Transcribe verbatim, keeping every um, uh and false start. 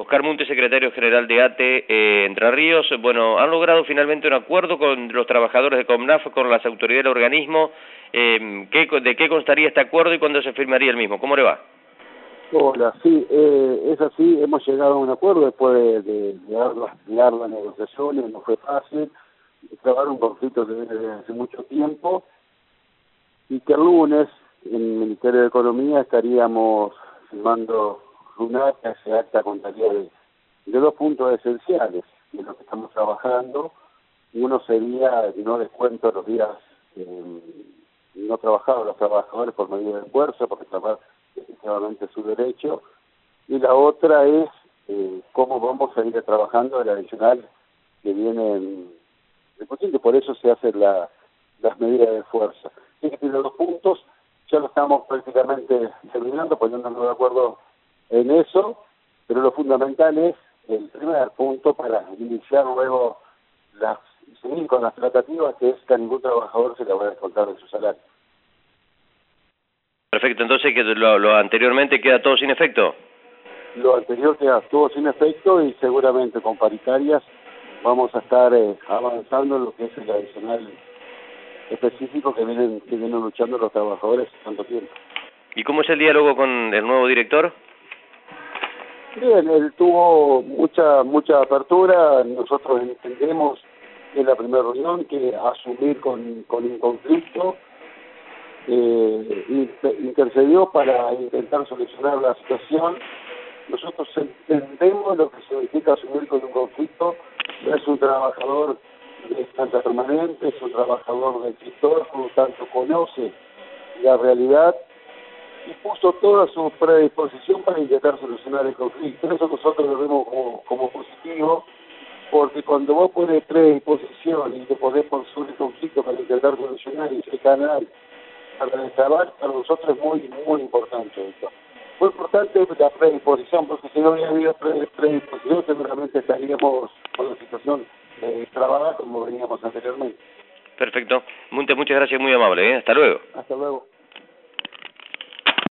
Oscar Munte, secretario general de A T E eh, Entre Ríos. Bueno, han logrado finalmente un acuerdo con los trabajadores de Comnaf, con las autoridades del organismo. Eh, ¿qué, ¿De qué constaría este acuerdo y cuándo se firmaría el mismo? ¿Cómo le va? Hola, sí, eh, es así, hemos llegado a un acuerdo después de, de, de largas, largas negociaciones, no fue fácil, trabajar un conflicto que viene desde hace mucho tiempo, y que el lunes en el Ministerio de Economía estaríamos firmando una acta, ese acta contaría de, de dos puntos esenciales de lo que estamos trabajando. Uno sería que no descuento los días eh, no trabajados los trabajadores por medida de fuerza, porque trabajar efectivamente su derecho, y la otra es eh, cómo vamos a ir trabajando el adicional que viene en el posible, por eso se hacen la, las medidas de fuerza. Tiene que tener dos puntos, ya lo estamos prácticamente terminando, poniéndonos de acuerdo en eso, pero lo fundamental es el primer punto para iniciar luego las, seguir con las tratativas, que es que a ningún trabajador se le va a descontar de su salario. Perfecto, entonces que lo, lo anteriormente queda todo sin efecto. Lo anterior queda todo sin efecto y seguramente con paritarias vamos a estar eh, avanzando en lo que es el adicional específico que vienen, que vienen luchando los trabajadores tanto tiempo. ¿Y cómo es el diálogo con el nuevo director? Bien, él tuvo mucha mucha apertura, nosotros entendemos en la primera reunión que asumir con, con un conflicto, eh, intercedió para intentar solucionar la situación. Nosotros entendemos lo que significa asumir con un conflicto. No es un trabajador de estancia permanente, es un trabajador del sector, por lo tanto conoce la realidad y puso toda su predisposición para intentar solucionar el conflicto. Eso nosotros lo vemos como, como positivo, porque cuando vos pones predisposición y te podés construir el conflicto para intentar solucionar ese canal para destrabar, para nosotros es muy, muy importante esto. Muy importante la predisposición, porque si no hubiera habido predisposición seguramente estaríamos con la situación eh, trabada como veníamos anteriormente. Perfecto. Munte, muchas gracias, muy amable, ¿eh? Hasta luego. Hasta luego.